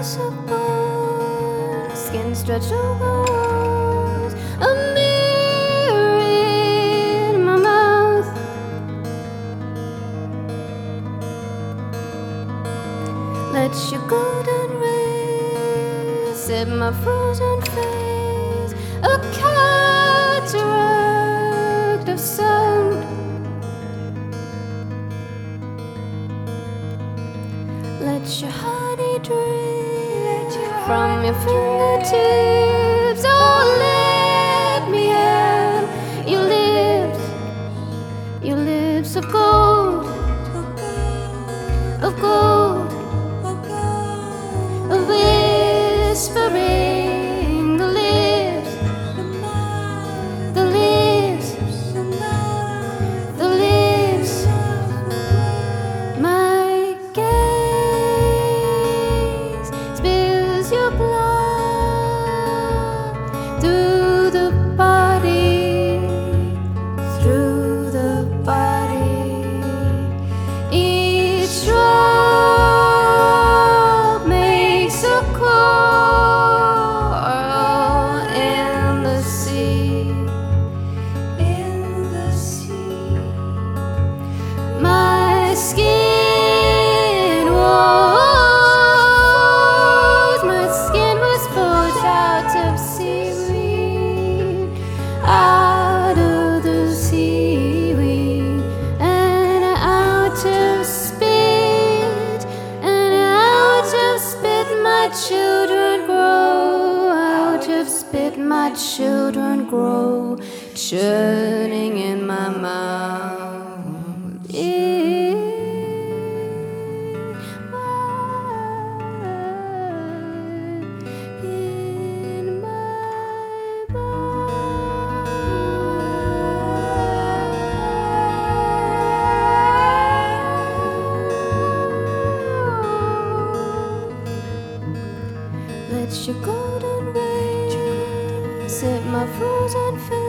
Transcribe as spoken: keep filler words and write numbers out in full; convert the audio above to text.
flesh of bone, skin stretched over walls, a mirror in my mouth. Let your golden rays set my frozen face, a cataract of sound. Let your honey drip from your fingertips. Oh, let me have your lips, your lips of gold, of gold, of whispering. The lips, the lips, the lips. My gaze spills your blood through the body, through the body. Each drop makes a coral in the sea, in the sea. My skin was, my skin was forged out of seaweed, out of the seaweed, and out of spit, and out of spit my children grow, out of spit my children grow, churning in my mouth. In my, in my mouth. Let your golden rays set my frozen face.